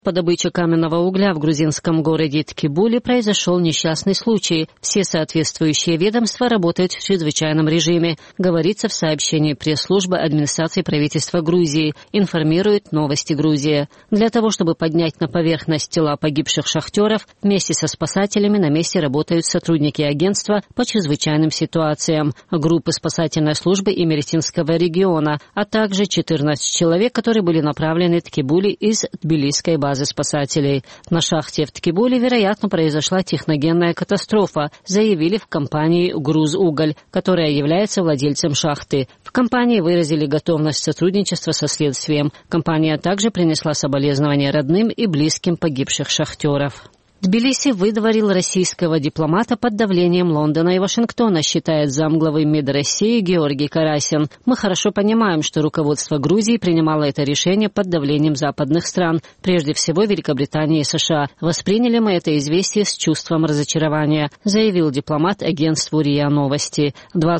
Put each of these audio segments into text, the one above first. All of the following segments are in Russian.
По добыче каменного угля в грузинском городе Ткибули произошел несчастный случай. Все соответствующие ведомства работают в чрезвычайном режиме, говорится в сообщении пресс-службы администрации правительства Грузии, информирует «Новости Грузии». Для того, чтобы поднять на поверхность тела погибших шахтеров, вместе со спасателями на месте работают сотрудники агентства по чрезвычайным ситуациям, группы спасательной службы Имеретинского региона, а также 14 человек, которые были направлены в Ткибули из тбилисской базы спасателей. На шахте в Ткибули, вероятно, произошла техногенная катастрофа, заявили в компании «Грузуголь», которая является владельцем шахты. В компании выразили готовность сотрудничества со следствием. Компания также принесла соболезнования родным и близким погибших шахтеров. Тбилиси выдворил российского дипломата под давлением Лондона и Вашингтона, считает замглавы МИД России Георгий Карасин. Мы хорошо понимаем, что руководство Грузии принимало это решение под давлением западных стран, прежде всего Великобритании и США. Восприняли мы это известие с чувством разочарования, заявил дипломат агентству РИА Новости.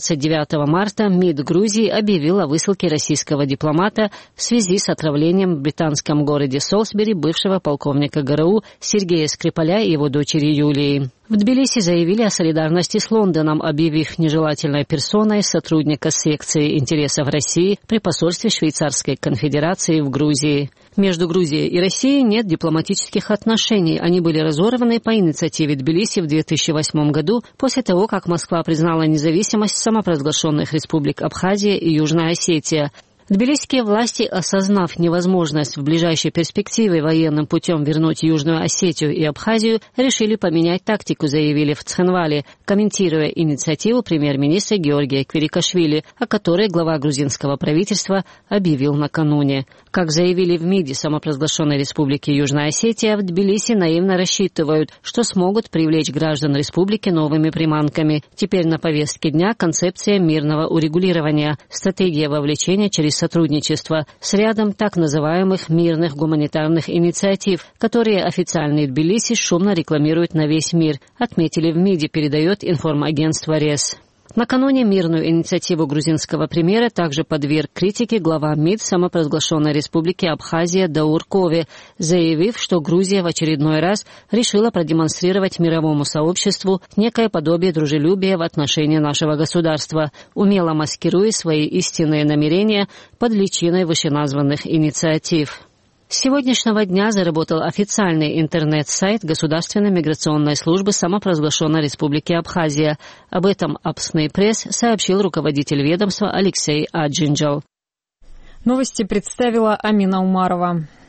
29 марта МИД Грузии объявил о высылке российского дипломата в связи с отравлением в британском городе Солсбери бывшего полковника ГРУ Сергея Скрипаля и его дочери Юлии. В Тбилиси заявили о солидарности с Лондоном, объявив нежелательной персоной сотрудника секции интересов России при посольстве Швейцарской конфедерации в Грузии. Между Грузией и Россией нет дипломатических отношений. Они были разорваны по инициативе Тбилиси в 2008 году, после того, как Москва признала независимость самопровозглашенных республик Абхазия и Южная Осетия. Тбилисские власти, осознав невозможность в ближайшей перспективе военным путем вернуть Южную Осетию и Абхазию, решили поменять тактику, заявили в Цхинвале, комментируя инициативу премьер-министра Георгия Квирикашвили, о которой глава грузинского правительства объявил накануне. Как заявили в МИДе самопровозглашенной республики Южная Осетия, в Тбилиси наивно рассчитывают, что смогут привлечь граждан республики новыми приманками. Теперь на повестке дня концепция мирного урегулирования, стратегия вовлечения через сотрудничество с рядом так называемых мирных гуманитарных инициатив, которые официальные Тбилиси шумно рекламируют на весь мир, отметили в МИДе, передает информагентство РЕС. Накануне мирную инициативу грузинского премьера также подверг критике глава МИД самопровозглашенной республики Абхазия Даур Кове, заявив, что Грузия в очередной раз решила продемонстрировать мировому сообществу некое подобие дружелюбия в отношении нашего государства, умело маскируя свои истинные намерения под личиной вышеназванных инициатив. С сегодняшнего дня заработал официальный интернет-сайт Государственной миграционной службы самопровозглашенной республики Абхазия. Об этом Апсный пресс сообщил руководитель ведомства Алексей Аджинджал. Новости представила Амина Умарова.